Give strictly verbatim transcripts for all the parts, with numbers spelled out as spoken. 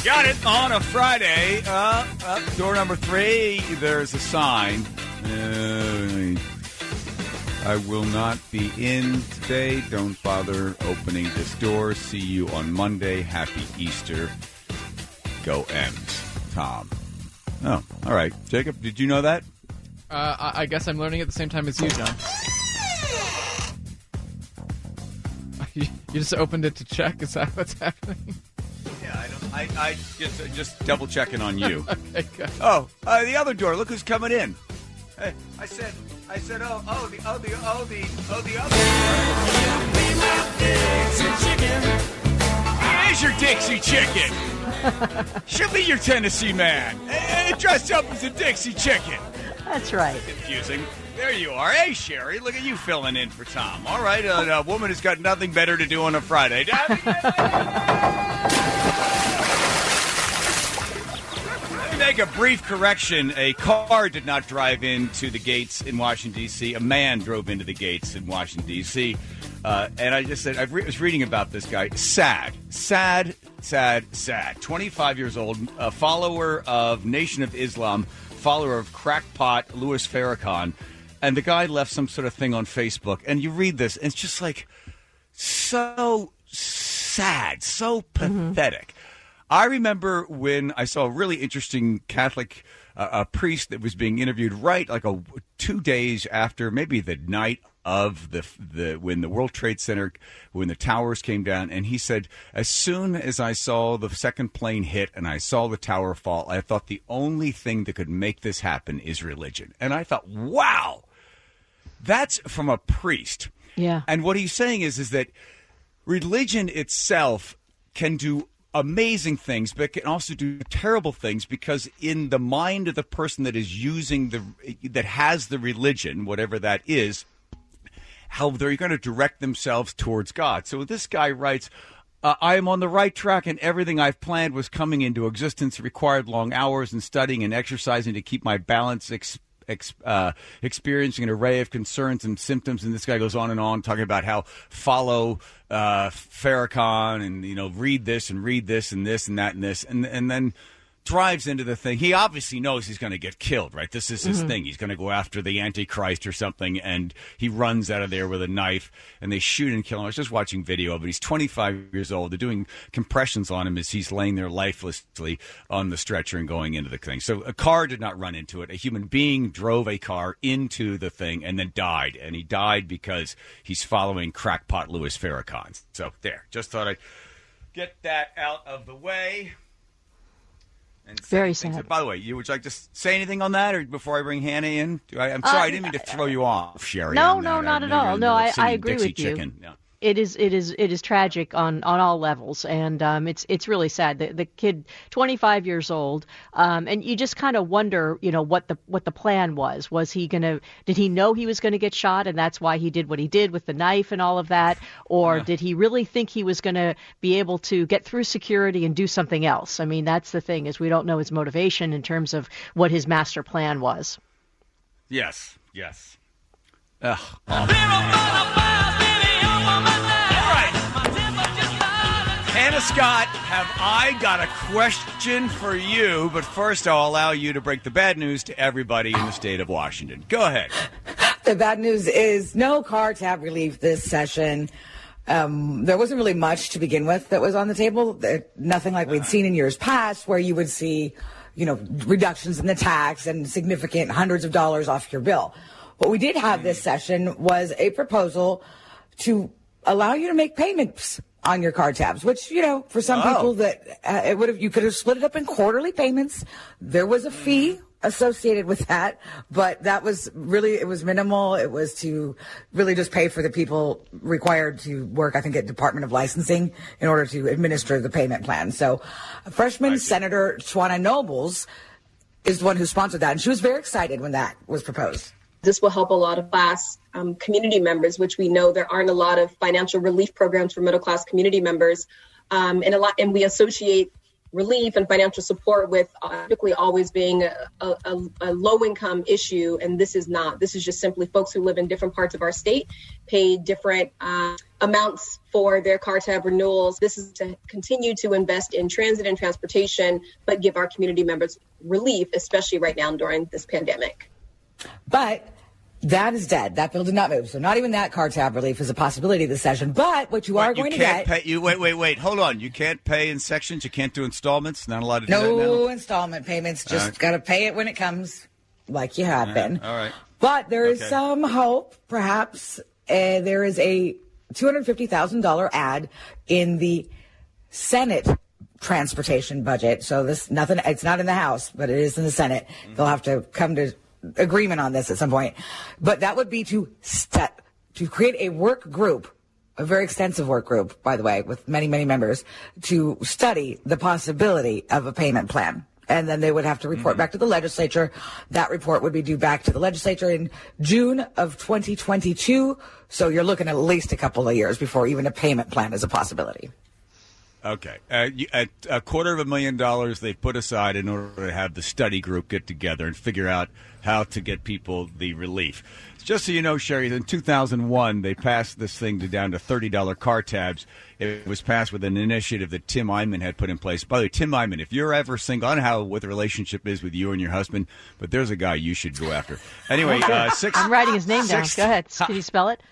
Got it on a Friday. Uh, uh, door number three, there's a sign. Uh, I will not be in today. Don't bother opening this door. See you on Monday. Happy Easter. Go M's. Tom. Oh, all right. Jacob, did you know that? Uh, I, I guess I'm learning at the same time as you, John. you, you just opened it to check? Is that what's happening? Yeah, I don't. I, I just just double checking on you. Okay, good. Oh, uh, the other door. Look who's coming in. Hey, I said, I said, oh, oh, the, oh, the, oh, the, oh, the other door. It is your Dixie Chicken. She'll be your Tennessee man. Uh, dressed up as a Dixie Chicken. That's right. Confusing. There you are. Hey, Sherry, look at you filling in for Tom. All right, uh, a woman has got nothing better to do on a Friday. Let me make a brief correction. A car did not drive into the gates in Washington, D C. A man drove into the gates in Washington, D C. Uh, and I just said, I re- was reading about this guy. Sad, sad, sad, sad. twenty-five years old, a follower of Nation of Islam, follower of crackpot Louis Farrakhan. And the guy left some sort of thing on Facebook. And you read this, and it's just like so sad, so pathetic. Mm-hmm. I remember when I saw a really interesting Catholic uh, a priest that was being interviewed right like a two days after, maybe the night of the the when the World Trade Center, when the towers came down, and he said, as soon as I saw the second plane hit and I saw the tower fall, I thought the only thing that could make this happen is religion. And I thought, wow, that's from a priest. Yeah. And what he's saying is, is that religion itself can do amazing things, but it can also do terrible things, because in the mind of the person that is using the, that has the religion, whatever that is, how they're going to direct themselves towards God. So this guy writes, uh, I am on the right track, and everything I've planned was coming into existence. It required long hours and studying and exercising to keep my balance, ex- ex- uh, experiencing an array of concerns and symptoms. And this guy goes on and on talking about how follow uh, Farrakhan and, you know, read this and read this and this and that and this. And, and then drives into the thing. He obviously knows he's going to get killed, right? This is his mm-hmm. thing. He's going to go after the Antichrist or something, and he runs out of there with a knife, and they shoot and kill him. I was just watching video of it. He's twenty-five years old. They're doing compressions on him as he's laying there lifelessly on the stretcher and going into the thing. So a car did not run into it. A human being drove a car into the thing and then died, and he died because he's following crackpot Louis Farrakhan. So there. Just thought I'd get that out of the way. And Very things. sad. By the way, you would you like to say anything on that, or before I bring Hannah in? Do I, I'm sorry, uh, I didn't mean to throw you off, Sherry. No, no, not at all. No, I, I agree Dixie with you. Chicken. Yeah. It is, it is, it is tragic on, on all levels, and um, it's it's really sad. The, the kid, twenty-five years old, um, and you just kind of wonder, you know, what the what the plan was. Was he gonna? Did he know he was going to get shot, and that's why he did what he did with the knife and all of that, or yeah. did he really think he was going to be able to get through security and do something else? I mean, that's the thing, is we don't know his motivation in terms of what his master plan was. Yes, yes. Ugh. Awful. Hannah Scott, have I got a question for you? But first, I'll allow you to break the bad news to everybody in the state of Washington. Go ahead. The bad news is no car tab relief this session. Um, there wasn't really much to begin with that was on the table. There, nothing like we'd seen in years past, where you would see, you know, reductions in the tax and significant hundreds of dollars off your bill. What we did have this session was a proposal to allow you to make payments on your car tabs, which, you know, for some oh. people that uh, it would have, you could have split it up in quarterly payments. There was a fee associated with that, but that was really, it was minimal. It was to really just pay for the people required to work, I think, at Department of Licensing in order to administer the payment plan. So freshman Senator Tawana Nobles is the one who sponsored that, and she was very excited when that was proposed. This will help a lot of class um, community members, which we know there aren't a lot of financial relief programs for middle class community members. Um, and a lot, and we associate relief and financial support with uh, typically always being a, a, a low-income issue, and this is not. This is just simply folks who live in different parts of our state pay different uh, amounts for their car tab renewals. This is to continue to invest in transit and transportation, but give our community members relief, especially right now during this pandemic. But that is dead. That bill did not move. So not even that car tab relief is a possibility this session. But what you Wait, are you going can't to get... Pay, you Wait, wait, wait. Hold on. You can't pay in sections? You can't do installments? Not allowed to do no that now? No installment payments. Just right. got to pay it when it comes, like you have All been. right. All right. But there is Okay. some hope, perhaps. Uh, there is a two hundred fifty thousand dollars ad in the Senate transportation budget. So this nothing. It's not in the House, but it is in the Senate. Mm-hmm. They'll have to come to agreement on this at some point. But that would be to st- to create a work group, a very extensive work group, by the way, with many, many members, to study the possibility of a payment plan. And then they would have to report mm-hmm. back to the legislature. That report would be due back to the legislature in June of twenty twenty-two. So you're looking at at least a couple of years before even a payment plan is a possibility. Okay. Uh, you, at a quarter of a million dollars they put aside in order to have the study group get together and figure out how to get people the relief. Just so you know, Sherry, in two thousand one, they passed this thing to down to thirty dollars car tabs. It was passed with an initiative that Tim Eyman had put in place. By the way, Tim Eyman, if you're ever single, I don't know how, what the relationship is with you and your husband, but there's a guy you should go after. Anyway, uh, six. I'm writing his name down. Six, Go ahead. Can you spell it?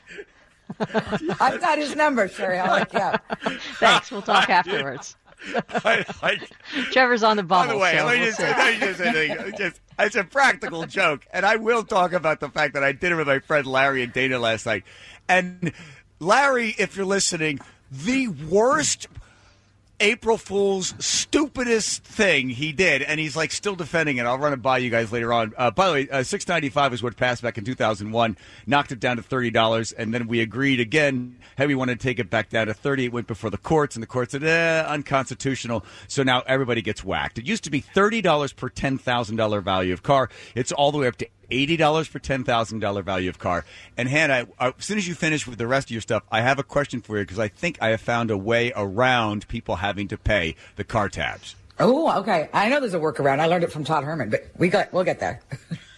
I've got his number, Sherry. I'll look you up. Thanks. We'll talk afterwards. I, I, Trevor's on the bubble. By the way, so let me we'll just, let me just say something. Just, it's a practical joke, and I will talk about the fact that I did it with my friend Larry and Dana last night. And Larry, if you're listening, the worst April Fool's stupidest thing he did, and he's like still defending it. I'll run it by you guys later on. Uh, by the way, uh, six ninety-five is what passed back in two thousand one, knocked it down to thirty dollars, and then we agreed again, hey, we want to take it back down to thirty. It went before the courts, and the court said, eh, unconstitutional. So now everybody gets whacked. It used to be thirty dollars per ten thousand dollars value of car. It's all the way up to eighty dollars per ten thousand dollars value of car. And Hannah, as soon as you finish with the rest of your stuff, I have a question for you because I think I have found a way around people having to pay the car tabs. Oh, okay. I know there's a workaround. I learned it from Todd Herman, but we got we'll get there.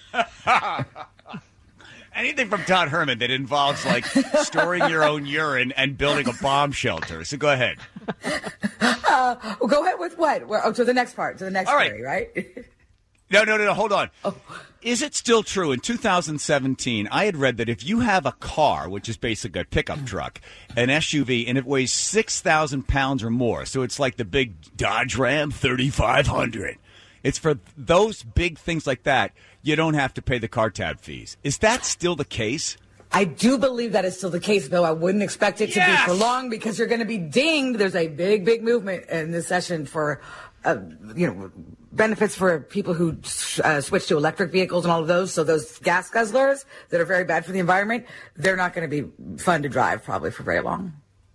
Anything from Todd Herman that involves like storing your own urine and building a bomb shelter. So go ahead. Uh, well, go ahead with what? Well, oh, to the next part, to the next All right. story, right? No, no, no, no. Hold on. Oh. Is it still true? In two thousand seventeen, I had read that if you have a car, which is basically a pickup truck, an S U V, and it weighs six thousand pounds or more, so it's like the big Dodge Ram thirty-five hundred. It's for those big things like that, you don't have to pay the car tab fees. Is that still the case? I do believe that is still the case, though I wouldn't expect it to Yes! be for long because you're going to be dinged. There's a big, big movement in this session for, uh, you know, benefits for people who uh, switch to electric vehicles and all of those. So those gas guzzlers that are very bad for the environment, they're not going to be fun to drive probably for very long.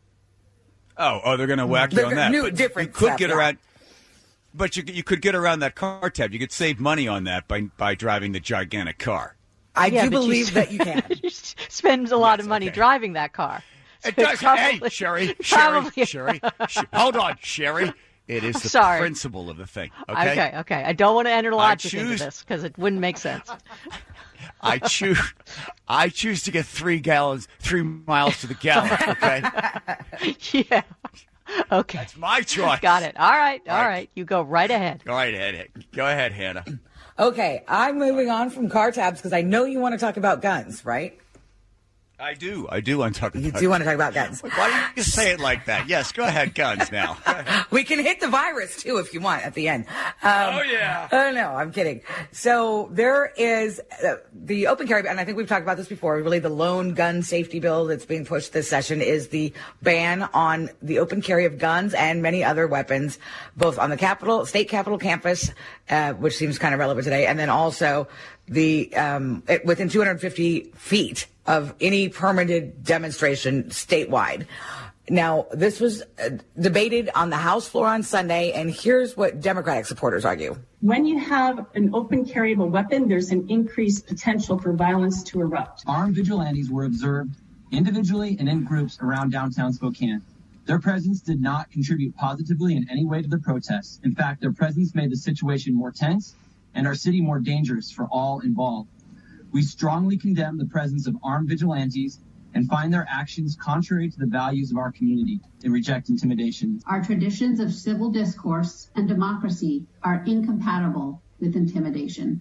Oh, oh, they're going to whack you They're on that. new, But different you could stuff, get yeah. around. But you you could get around that car tab. You could save money on that by by driving the gigantic car. I Yeah, do but you believe s- that you can. You spend a lot Yes, of money okay. driving that car. It So does. probably- hey, Sherry, Sherry, probably- Sherry. Sh- hold on, Sherry. It is the Sorry. principle of the thing. Okay. Okay, okay. I don't want to enter logic choose- into this because it wouldn't make sense. I choose. I choose to get three gallons, three miles to the gallon. Okay. Yeah. Okay. It's my choice. Got it. All right. All All right. right. You go right ahead. Go right ahead. Go ahead, Hannah. Okay, I'm moving on from car tabs because I know you want to talk about guns, right? I do. I do want to talk You about do want to talk about guns. Why do you say it like that? Yes, go ahead, guns now. Go ahead. We can hit the virus too if you want at the end. Um, Oh, yeah. Oh no, I'm kidding. So there is uh, the open carry, and I think we've talked about this before. Really, the lone gun safety bill that's being pushed this session is the ban on the open carry of guns and many other weapons, both on the Capitol, state Capitol campus, uh, which seems kind of relevant today, and then also the um, it, within two hundred fifty feet of any permitted demonstration statewide. Now, this was uh, debated on the House floor on Sunday, and here's what Democratic supporters argue. When you have an open carry of a weapon, there's an increased potential for violence to erupt. Armed vigilantes were observed individually and in groups around downtown Spokane. Their presence did not contribute positively in any way to the protests. In fact, their presence made the situation more tense and our city more dangerous for all involved. We strongly condemn the presence of armed vigilantes and find their actions contrary to the values of our community and reject intimidation. Our traditions of civil discourse and democracy are incompatible with intimidation.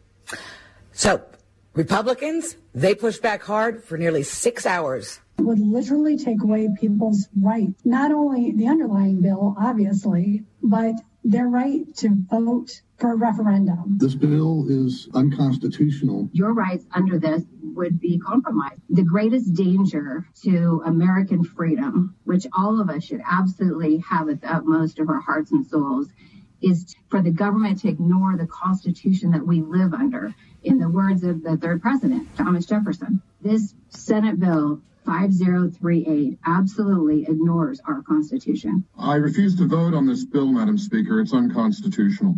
So, Republicans, they pushed back hard for nearly six hours. It would literally take away people's right, not only the underlying bill, obviously, but their right to vote for a referendum. This bill is unconstitutional. Your rights under this would be compromised. The greatest danger to American freedom, which all of us should absolutely have at the utmost of our hearts and souls, is for the government to ignore the Constitution that we live under. In the words of the third president, Thomas Jefferson, this Senate bill five zero three eight absolutely ignores our Constitution. I refuse to vote on this bill, Madam Speaker. It's unconstitutional.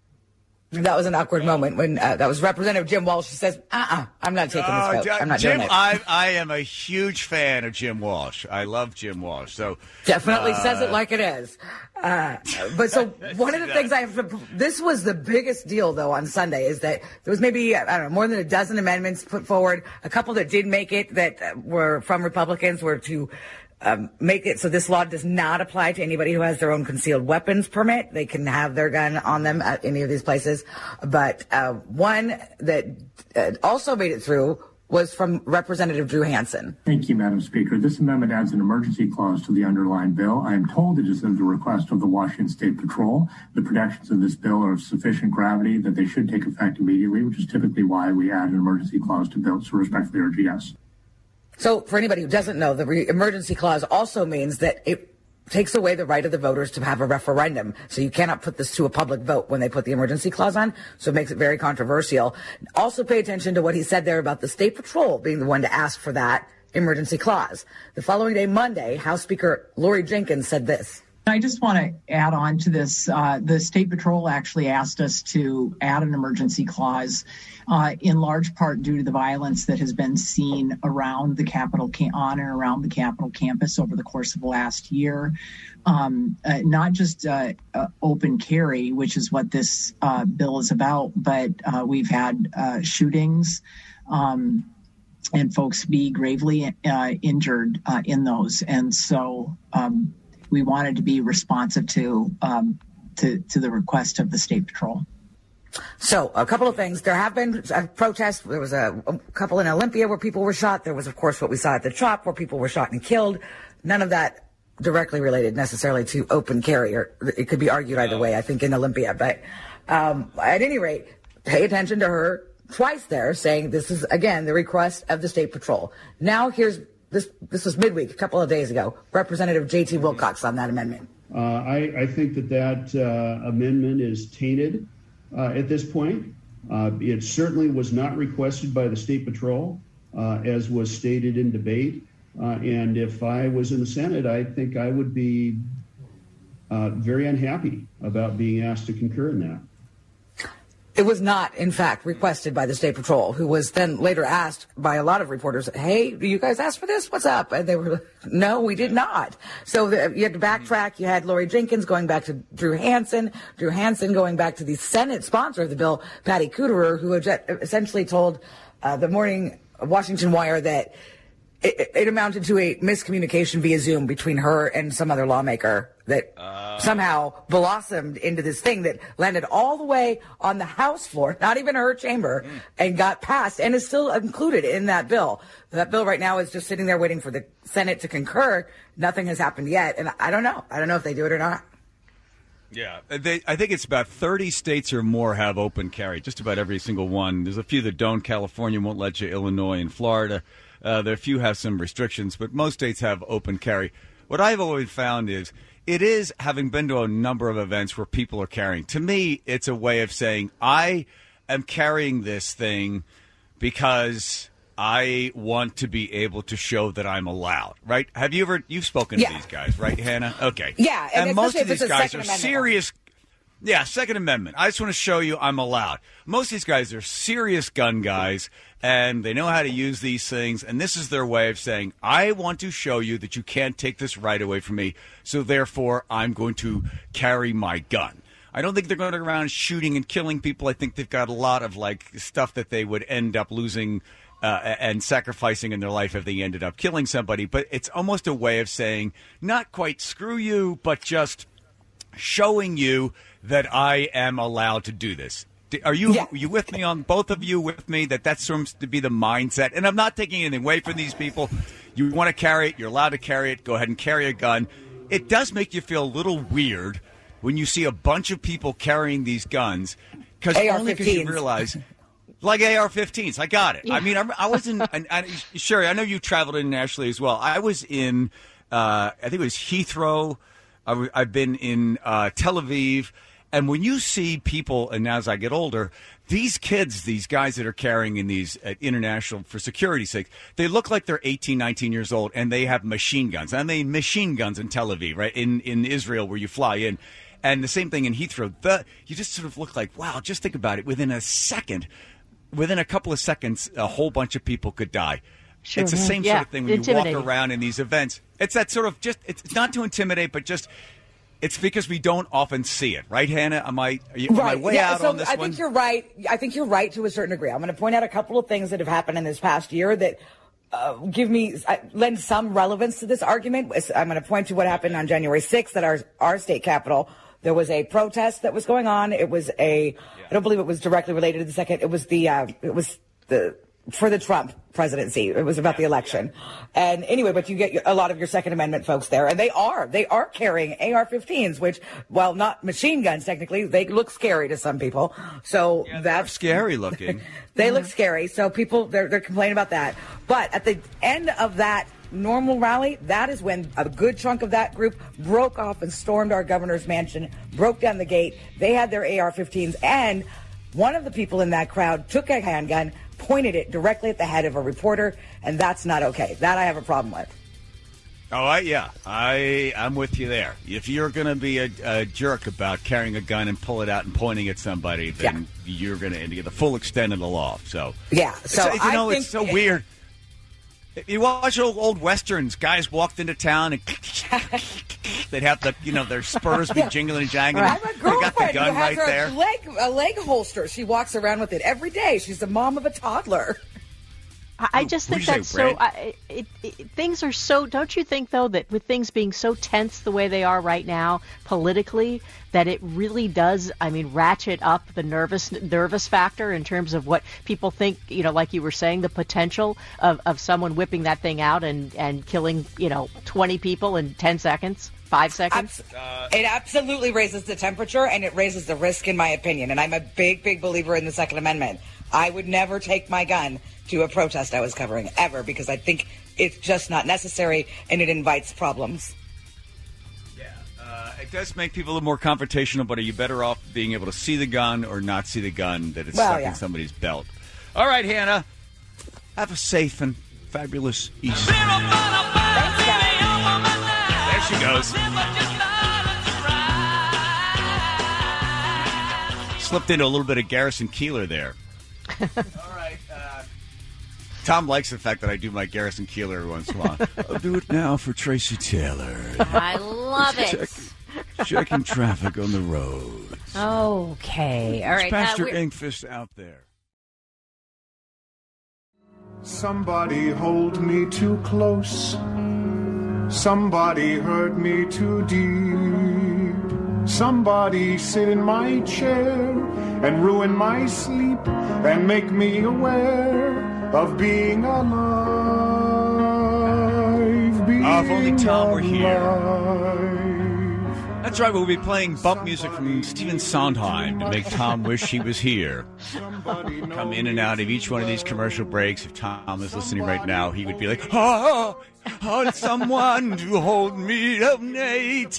That was an awkward moment when uh, that was Representative Jim Walsh. He says, uh-uh, I'm not taking Oh, this vote. I'm not Jim, doing it. I, I am a huge fan of Jim Walsh. I love Jim Walsh. So Definitely uh, says it like it is. Uh, but so one of the things I have to, this was the biggest deal, though, on Sunday is that there was maybe, I don't know, more than a dozen amendments put forward. A couple that did make it that were from Republicans were to Um, make it so this law does not apply to anybody who has their own concealed weapons permit. They can have their gun on them at any of these places. But uh, one that uh, also made it through was from Representative Drew Hansen. Thank you, Madam Speaker. This amendment adds an emergency clause to the underlying bill. I am told it is at the request of the Washington State Patrol. The protections of this bill are of sufficient gravity that they should take effect immediately, which is typically why we add an emergency clause to bills. So respectfully urge yes. So for anybody who doesn't know, the re- emergency clause also means that it takes away the right of the voters to have a referendum. So you cannot put this to a public vote when they put the emergency clause on. So it makes it very controversial. Also pay attention to what he said there about the State Patrol being the one to ask for that emergency clause. The following day, Monday, House Speaker Lori Jenkins said this. I just want to add on to this. Uh, the State Patrol actually asked us to add an emergency clause uh, in large part due to the violence that has been seen around the Capitol, cam- on and around the Capitol campus over the course of the last year. Um, uh, not just uh, uh, open carry, which is what this uh, bill is about, but uh, we've had uh, shootings um, and folks be gravely uh, injured uh, in those. And so um, we wanted to be responsive to, um, to to the request of the State Patrol. So a couple of things. There have been uh, protests. There was a, a couple in Olympia where people were shot. There was, of course, what we saw at the CHOP where people were shot and killed. None of that directly related necessarily to open carry. Or it could be argued either way, I think, in Olympia. But um, at any rate, pay attention to her twice there saying this is, again, the request of the State Patrol. Now here's This this was midweek, a couple of days ago. Representative J T Wilcox on that amendment. Uh, I, I think that that uh, amendment is tainted uh, at this point. Uh, it certainly was not requested by the State Patrol, uh, as was stated in debate. Uh, and if I was in the Senate, I think I would be uh, very unhappy about being asked to concur in that. It was not, in fact, requested by the State Patrol, who was then later asked by a lot of reporters, hey, do you guys ask for this? What's up? And they were like, no, we did not. So the, you had to backtrack. You had Lori Jenkins going back to Drew Hansen, Drew Hansen going back to the Senate sponsor of the bill, Patty Kuderer, who essentially told uh, the Morning Washington Wire that it, it amounted to a miscommunication via Zoom between her and some other lawmaker that uh. somehow blossomed into this thing that landed all the way on the House floor, not even her chamber, mm. and got passed and is still included in that bill. That bill right now is just sitting there waiting for the Senate to concur. Nothing has happened yet, and I don't know. I don't know if they do it or not. Yeah, they, I think it's about thirty states or more have open carry, just about every single one. There's a few that don't. California won't let you, Illinois and Florida. Uh, there are a few have some restrictions, but most states have open carry. What I've always found is it is, having been to a number of events where people are carrying, to me, it's a way of saying, I am carrying this thing because I want to be able to show that I'm allowed, right? Have you ever, you've spoken yeah. to these guys, right, Hannah? Okay. Yeah. And, and most of if these guys are serious. Yeah, Second Amendment. I just want to show you I'm allowed. Most of these guys are serious gun guys, and they know how to use these things, and this is their way of saying, I want to show you that you can't take this right away from me, so therefore I'm going to carry my gun. I don't think they're going around shooting and killing people. I think they've got a lot of, like, stuff that they would end up losing uh, and sacrificing in their life if they ended up killing somebody, but it's almost a way of saying, not quite screw you, but just showing you that I am allowed to do this. Are you yeah. are you with me on both of you with me that that seems to be the mindset? And I'm not taking anything away from these people. You want to carry it, you're allowed to carry it. Go ahead and carry a gun. It does make you feel a little weird when you see a bunch of people carrying these guns, because only because you realize, like A R fifteens. I got it. Yeah. I mean, I, I was in. And, and, sure, I know you traveled internationally as well. I was in. Uh, I think it was Heathrow. I, I've been in uh, Tel Aviv. And when you see people, and as I get older, these kids, these guys that are carrying in these uh, international, for security's sake, they look like they're eighteen, nineteen years old, and they have machine guns. I mean, machine guns in Tel Aviv, right, in, in Israel where you fly in. And the same thing in Heathrow. The, you just sort of look like, wow, just think about it. Within a second, within a couple of seconds, a whole bunch of people could die. Sure, it's the same yeah. sort of thing when you walk around in these events. It's that sort of just, it's not to intimidate, but just... It's because we don't often see it, right, Hannah? Am I, are you, right. am I way yeah, out so on this I one? think you're right. I think you're right to a certain degree. I'm going to point out a couple of things that have happened in this past year that uh, give me uh, lend some relevance to this argument. I'm going to point to what happened on January sixth at our our state capitol. There was a protest that was going on. It was a. Yeah. I don't believe it was directly related to the second. It was the. Uh, it was the. For the Trump presidency. It was about the election. And anyway, but you get a lot of your Second Amendment folks there. And they are. They are carrying A R fifteens, which, while not machine guns technically, they look scary to some people. So yeah, that's scary looking. They mm-hmm. look scary. So people, they're, they're complaining about that. But at the end of that normal rally, that is when a good chunk of that group broke off and stormed our governor's mansion, broke down the gate. They had their A R fifteens. And one of the people in that crowd took a handgun, pointed it directly at the head of a reporter, and that's not okay. That I have a problem with. Oh, I, yeah. I, I'm with you there. If you're going to be a, a jerk about carrying a gun and pull it out and pointing at somebody, then yeah. you're going to get the full extent of the law. So yeah. So it's, you know, I it's so think, weird. You watch old, old westerns. Guys walked into town and they'd have the, you know, their spurs be jingling and jangling. Right. I have a girlfriend they got the gun who has right a there. Leg, a leg holster. She walks around with it every day. She's the mom of a toddler. I just think that's so. I, it, it, things are so. Don't you think though that with things being so tense the way they are right now politically, that it really does? I mean, ratchet up the nervous nervous factor in terms of what people think. You know, like you were saying, the potential of, of someone whipping that thing out and, and killing, you know, twenty people in ten seconds. Five seconds? Uh, it absolutely raises the temperature, and it raises the risk, in my opinion. And I'm a big, big believer in the Second Amendment. I would never take my gun to a protest I was covering, ever, because I think it's just not necessary, and it invites problems. Yeah, uh, it does make people a little more confrontational, but are you better off being able to see the gun or not see the gun that it's well, stuck yeah. in somebody's belt? All right, Hannah, have a safe and fabulous Easter. Thanks, guys. There she goes. Slipped into a little bit of Garrison Keillor there. All right. Uh, Tom likes the fact that I do my Garrison Keillor every once in a while. I'll do it now for Tracy Taylor. I love it. Check, checking traffic on the road. Okay. All right. It's Pastor uh, Inkfist out there. Somebody hold me too close. Somebody hurt me too deep. Somebody sit in my chair and ruin my sleep and make me aware of being alive. Being oh, if only Tom alive. were here. That's right, we'll be playing bump music from Stephen Sondheim to make Tom wish he was here. Come in and out of each one of these commercial breaks. If Tom is listening right now, he would be like, oh, oh someone to hold me up, Nate.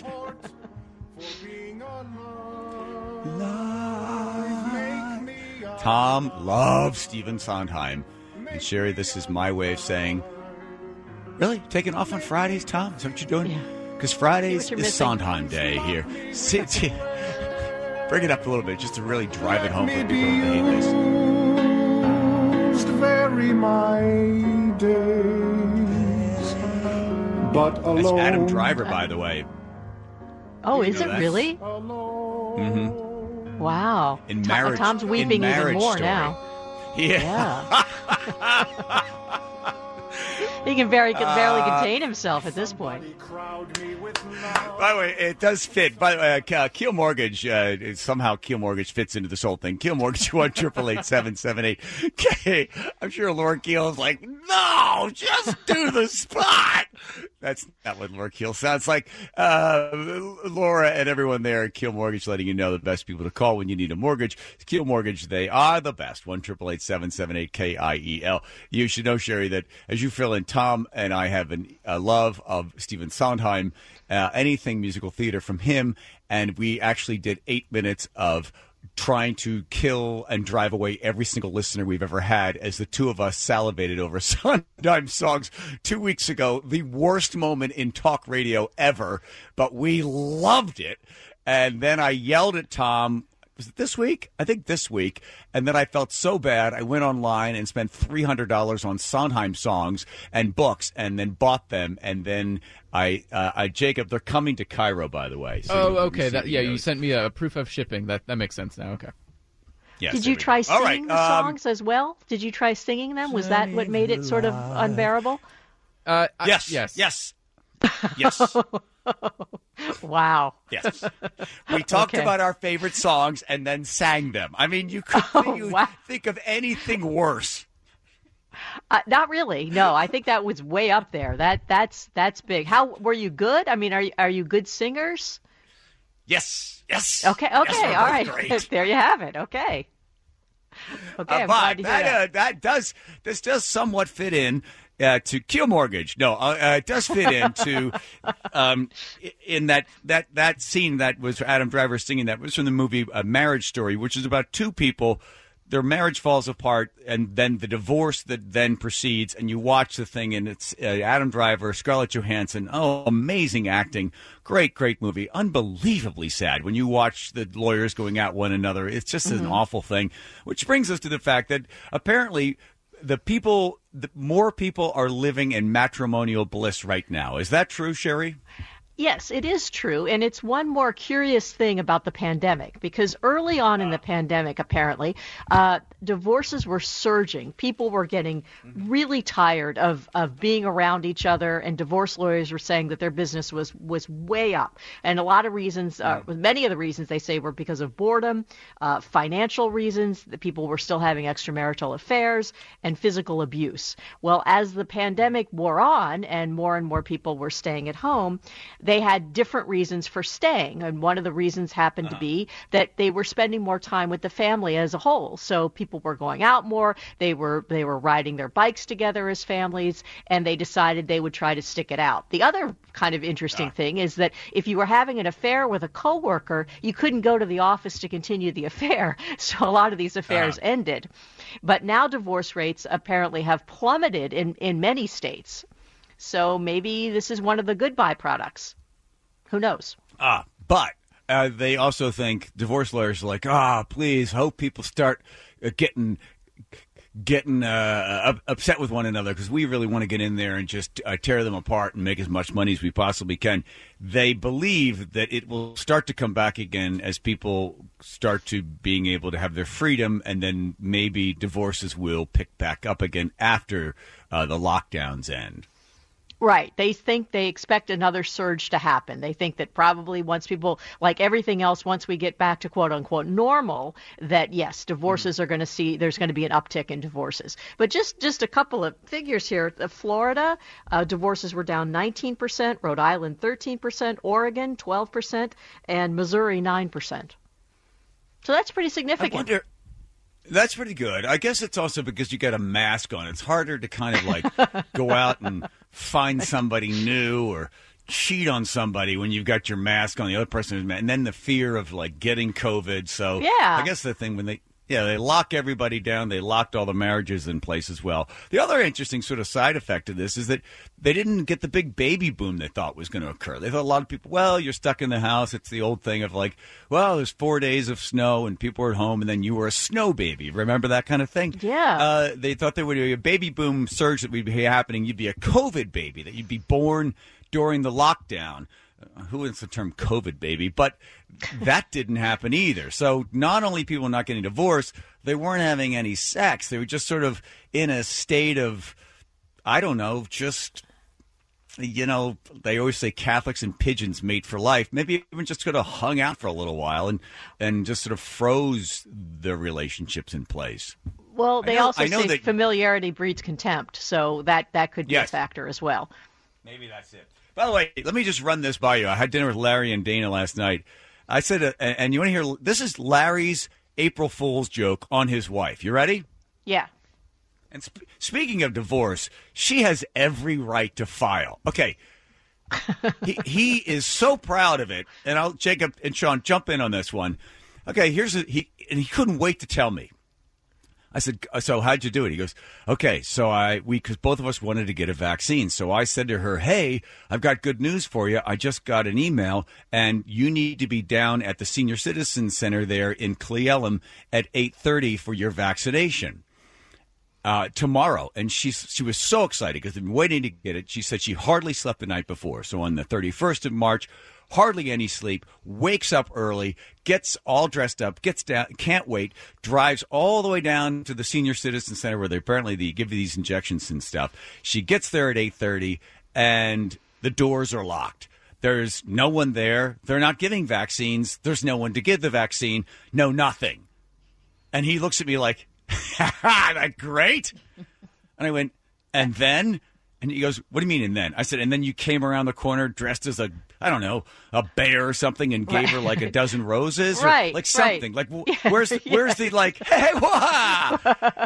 Tom loves Stephen Sondheim. And Sherry, this is my way of saying, really? Taking off on Fridays, Tom? Is that what you're doing? Yeah. Because Fridays is missing. Sondheim Day here. Bring it up a little bit just to really drive it home for people who hate this. Vary my days, but alone. That's Adam Driver, by the way. Oh, You is know it that? really? Mm-hmm. Wow. In Tom- marriage, Tom's in weeping even Marriage more Story. now. Yeah. He can very can barely Uh, contain himself at this point. By the way, it does fit. By the way, uh, Keel Mortgage, uh, somehow Keel Mortgage fits into this whole thing. Keel Mortgage, one triple eight seven seven eight. Okay, I'm sure Laura Keel is like, no, just do the spot. That's not what Laura Keel sounds like. Uh, Laura and everyone there at Keel Mortgage letting you know the best people to call when you need a mortgage. Keel Mortgage, they are the best. one triple eight seven seven eight K I E L. You should know, Sherry, that as you fill in, Tom and I have an, a love of Stephen Sondheim, uh, anything musical theater from him, and we actually did eight minutes of trying to kill and drive away every single listener we've ever had as the two of us salivated over Sondheim songs two weeks ago. The worst moment in talk radio ever, but we loved it. And then I yelled at Tom. Was it this week? I think this week. And then I felt so bad. I went online and spent three hundred dollars on Sondheim songs and books and then bought them. And then I, uh, I Jacob, they're coming to Cairo, by the way. So Oh, you'll okay. receive That, yeah, you those. sent me a proof of shipping. That that makes sense now. Okay. Yes, Did there you we try go. All singing right, the um, songs as well? Did you try singing them? Was that what made it sort of unbearable? Uh, I- Yes. Yes. Yes. Yes. Wow. Yes. We talked Okay. about our favorite songs and then sang them. I mean, you could Oh, you wow. think of anything worse. Uh, not really. No, I think that was way up there. That that's that's big. How were you good? I mean, are you, are you good singers? Yes. Yes. Okay. Yes, Okay. we're all both right. great. There you have it. Okay. Okay. Uh, I'm but glad to hear that, that. uh, that does this does somewhat fit in uh, to Keel Mortgage. No, uh, uh, it does fit into um, i- in that that that scene that was Adam Driver singing. That was from the movie uh, Marriage Story, which is about two people. Their marriage falls apart, and then the divorce that then proceeds, and you watch the thing, and it's uh, Adam Driver, Scarlett Johansson. Oh, amazing acting. Great, great movie. Unbelievably sad when you watch the lawyers going at one another. It's just an Mhm. awful thing, which brings us to the fact that apparently the people, the, more people are living in matrimonial bliss right now. Is that true, Sherry? Yes, it is true. And it's one more curious thing about the pandemic, because early on in the pandemic, apparently, uh, divorces were surging. People were getting really tired of, of being around each other, and divorce lawyers were saying that their business was, was way up. And a lot of reasons, uh, many of the reasons they say were because of boredom, uh, financial reasons, that people were still having extramarital affairs, and physical abuse. Well, as the pandemic wore on and more and more people were staying at home, they had different reasons for staying. And one of the reasons happened to be that they were spending more time with the family as a whole. So people were going out more. They were they were riding their bikes together as families, and they decided they would try to stick it out. The other kind of interesting thing is that if you were having an affair with a coworker, you couldn't go to the office to continue the affair. So a lot of these affairs ended. But now divorce rates apparently have plummeted in, in many states. So maybe this is one of the good byproducts. Who knows? Ah, but uh, they also think divorce lawyers are like, ah, please hope people start uh, getting getting uh, up, upset with one another because we really want to get in there and just uh, tear them apart and make as much money as we possibly can. They believe that it will start to come back again as people start to being able to have their freedom, and then maybe divorces will pick back up again after uh, the lockdowns end. Right. They think they expect another surge to happen. They think that probably once people, like everything else, once we get back to quote unquote normal, that yes, divorces are going to see, there's going to be an uptick in divorces. But just, just a couple of figures here. Florida, uh, divorces were down nineteen percent, Rhode Island thirteen percent, Oregon twelve percent, and Missouri nine percent. So that's pretty significant. I wonder, that's pretty good. I guess it's also because you got a mask on. It's harder to kind of like go out and find somebody new or cheat on somebody when you've got your mask on. The other person is mad, and then the fear of like getting COVID. So Yeah. I guess the thing when they Yeah, they lock everybody down. They locked all the marriages in place as well. The other interesting sort of side effect of this is that they didn't get the big baby boom they thought was going to occur. They thought a lot of people, well, you're stuck in the house. It's the old thing of like, well, there's four days of snow and people are at home and then you were a snow baby. Remember that kind of thing? Yeah. Uh, they thought there would be a baby boom surge that would be happening. You'd be a COVID baby, that you'd be born during the lockdown. Uh, who is the term COVID baby? But that didn't happen either. So not only people not getting divorced, they weren't having any sex. They were just sort of in a state of, I don't know, just, you know, they always say Catholics and pigeons mate for life. Maybe even just could have hung out for a little while and, and just sort of froze their relationships in place. Well, they I know- also I know say that- familiarity breeds contempt, so that, that could be Yes. a factor as well. Maybe that's it. By the way, let me just run this by you. I had dinner with Larry and Dana last night. I said, uh, and you want to hear, this is Larry's April Fool's joke on his wife. You ready? Yeah. And sp- speaking of divorce, she has every right to file. Okay. he, he is so proud of it. And I'll, Jacob and Sean, jump in on this one. Okay, here's a, he, and he couldn't wait to tell me. I said, so how'd you do it? He goes, okay, so I, we, because both of us wanted to get a vaccine. So I said to her, hey, I've got good news for you. I just got an email and you need to be down at the Senior Citizen Center there in Cle Elum at eight thirty for your vaccination uh, tomorrow. And she's, she was so excited because they've been waiting to get it. She said she hardly slept the night before. So on the thirty-first of March, hardly any sleep, wakes up early, gets all dressed up, gets down, can't wait, drives all the way down to the Senior Citizen Center where they apparently they give you these injections and stuff. She gets there at eight thirty, and the doors are locked. There's no one there. They're not giving vaccines. There's no one to give the vaccine. No, nothing. And he looks at me like, ha ha, that great? And I went, and then? And he goes, what do you mean, and then? I said, and then you came around the corner dressed as a, I don't know, a bear or something and gave her like a dozen roses? Or Right, like something. right. Like, wh- where's the, where's the, like, hey, wah!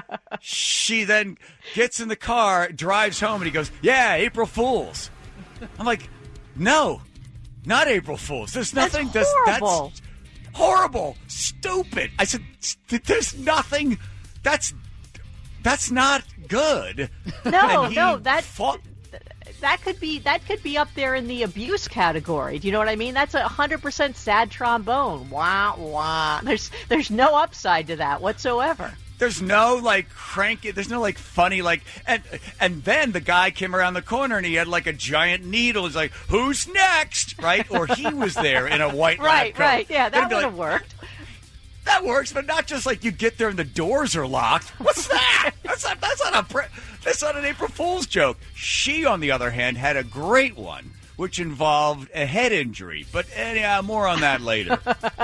She then gets in the car, drives home, and he goes, yeah, April Fools. I'm like, no, not April Fools. There's nothing. That's horrible. That's horrible. Stupid. I said, there's nothing. That's, that's not good. No, And he no, that fought- that could be that could be up there in the abuse category. Do you know what I mean? That's a hundred percent sad trombone. Wah wah. There's there's no upside to that whatsoever. There's no like cranky. There's no like funny like and and then the guy came around the corner and he had like a giant needle. He's like, "Who's next?" Right? Or he was there in a white lab Right, coat. right. Yeah, Then that he'd be would like, have worked. That works, but not just like you get there and the doors are locked. What's that? That's not. That's not a. Pre- that's not an April Fool's joke. She, on the other hand, had a great one, which involved a head injury. But anyhow, more on that later.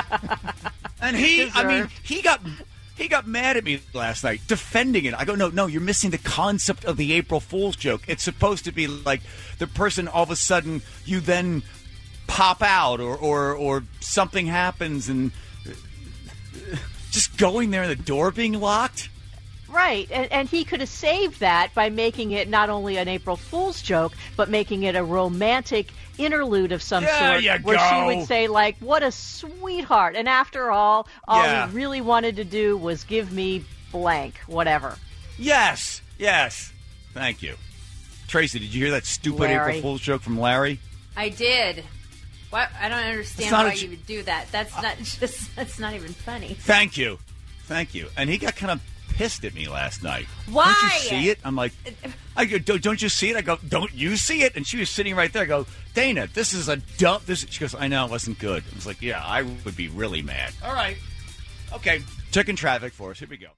And he, I mean, he got he got mad at me last night, defending it. I go, no, no, you're missing the concept of the April Fool's joke. It's supposed to be like the person all of a sudden you then pop out, or or, or something happens and. Just going there and the door being locked? Right, and, and he could have saved that by making it not only an April Fool's joke, but making it a romantic interlude of some There sort, you where go. she would say, like, what a sweetheart. And after all, all Yeah. he really wanted to do was give me blank, whatever. Yes, yes. Thank you. Tracy, did you hear that stupid Larry. April Fool's joke from Larry? I did. What? I don't understand It's not why a j- you would do that. That's not just. That's not even funny. Thank you. Thank you. And he got kind of pissed at me last night. Why? Don't you see it? I'm like, I go, don't, don't you see it? I go, don't you see it? And she was sitting right there. I go, Dana, this is a dump. This. She goes, I know, it wasn't good. I was like, yeah, I would be really mad. All right. Okay. Checking traffic for us. Here we go.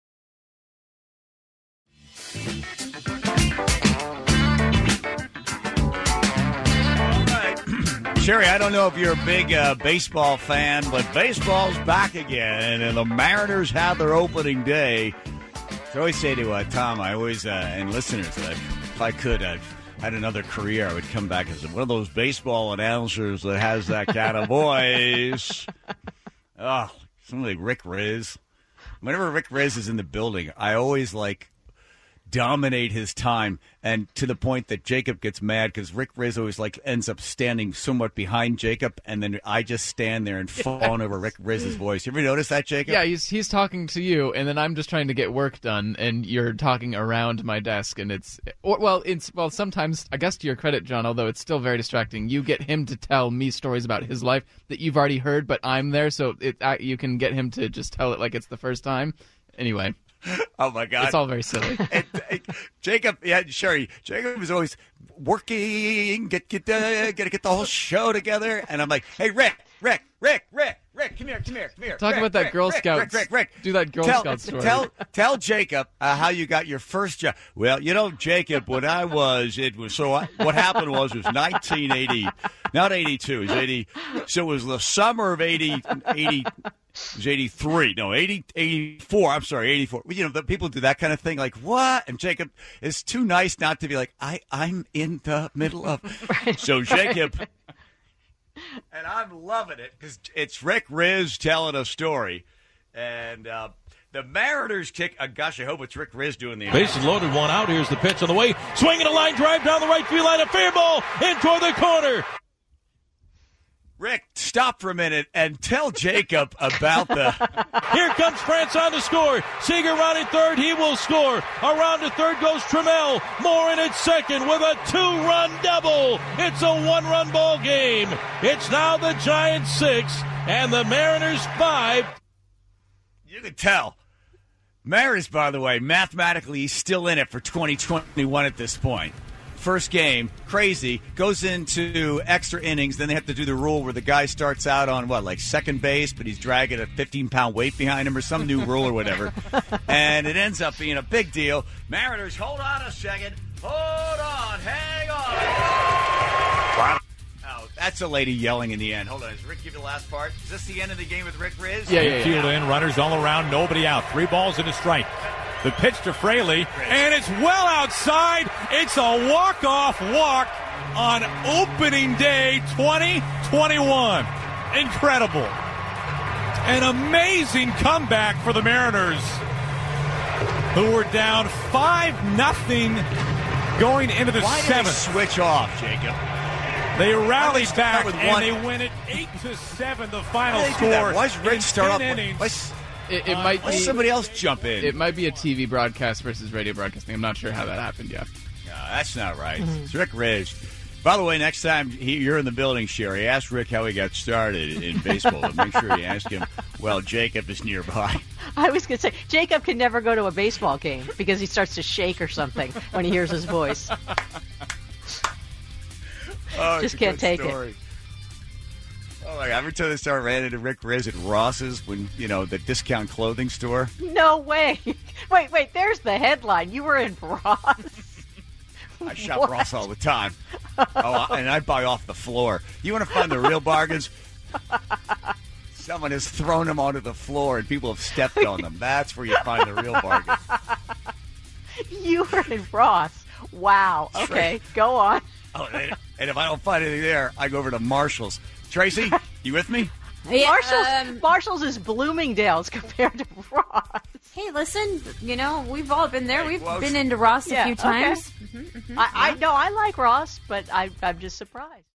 Sherry, I don't know if you're a big uh, baseball fan, but baseball's back again, and the Mariners have their opening day. So I always say to uh, Tom, I always, uh, and listeners, that if I could, uh, had another career, I would come back as one of those baseball announcers that has that kind of voice. Oh, something like Rick Riz. Whenever Rick Riz is in the building, I always like dominate his time, and to the point that Jacob gets mad because Rick Riz always like ends up standing somewhat behind Jacob, and then I just stand there and fawn over Rick Riz's voice. You ever notice that, Jacob? Yeah, he's he's talking to you, and then I'm just trying to get work done, and you're talking around my desk, and it's or, well, it's well sometimes I guess to your credit, John, although it's still very distracting. You get him to tell me stories about his life that you've already heard, but I'm there, so it I, you can get him to just tell it like it's the first time. Anyway. Oh, my God. It's all very silly. and, and Jacob, yeah, Sherry, Jacob is always working, get get uh, get get the whole show together. And I'm like, hey, Rick, Rick, Rick, Rick, Rick, come here, come here, come here. Talk Rick, about that Rick, Girl Rick, Scouts. Rick, Rick, Rick. Do that Girl tell, Scout story. Tell, tell Jacob uh, how you got your first job. Well, you know, Jacob, when I was, it was, so I, what happened was it was nineteen eighty, not eighty-two, it was eighty. So it was the summer of eighty, eighty. It was eighty-three. No, eighty, eighty-four. I'm sorry, eighty-four. You know, the people do that kind of thing. Like, what? And Jacob is too nice not to be like, I, I'm in the middle of. Right, so, Jacob. right. And I'm loving it because it's Rick Riz telling a story. And uh, the Mariners kick. Uh, gosh, I hope it's Rick Riz doing the. Bases loaded, one out. Here's the pitch on the way. Swinging a line drive down the right field line. A fair ball in toward the corner. Rick, stop for a minute and tell Jacob about the... Here comes France on to score. Seager rounding third. He will score. Around to third goes Trammell. Moore in at second with a two-run double. It's a one-run ball game. It's now the Giants six and the Mariners five. You can tell. Mariners, by the way, mathematically, he's still in it for twenty twenty-one at this point. First game, crazy, goes into extra innings. Then they have to do the rule where the guy starts out on, what, like second base, but he's dragging a fifteen-pound weight behind him or some new rule or whatever. And it ends up being a big deal. Mariners, hold on a second. Hold on. Hang on. Oh, that's a lady yelling in the end. Hold on. Does Rick give you the last part? Is this the end of the game with Rick Riz? Yeah, yeah, yeah. Field in, runners all around, nobody out. Three balls and a strike. The pitch to Fraley, and it's well outside. It's a walk-off walk on opening day twenty twenty-one. Incredible. An amazing comeback for the Mariners, who were down five nothing going into the Why seventh. Did they switch off, Jacob? They rallied Why back, with and one? they win it eight to seven, the final Why did they do score. that? Why does Rick in start ten off? innings. Why's, It, it might why be does somebody else jump in? It might be a T V broadcast versus radio broadcasting. I'm not sure how that happened yet. No, that's not right. It's Rick Riz. By the way, next time he, you're in the building, Sherry, ask Rick how he got started in baseball. And make sure you ask him, well, Jacob is nearby. I was going to say, Jacob can never go to a baseball game because he starts to shake or something when he hears his voice. Oh, Just can't take story. it. Oh, my God. Every time I start ran into Rick Riz at Ross's, when, you know, the discount clothing store. No way. Wait, wait, there's the headline. You were in Ross. I shop What? Ross all the time. Oh, and I buy off the floor. You want to find the real bargains? Someone has thrown them onto the floor and people have stepped on them. That's where you find the real bargain. You were in Ross. Wow. Okay, go on. Oh, and, and if I don't find anything there, I go over to Marshall's. Tracy, you with me? Yeah, Marshall's, um, Marshall's is Bloomingdale's compared to Ross. Hey, listen, you know, we've all been there. Hey, We've close. been into Ross Yeah, a few okay. times. Mm-hmm, mm-hmm, I, I know I like Ross, but I, I'm just surprised.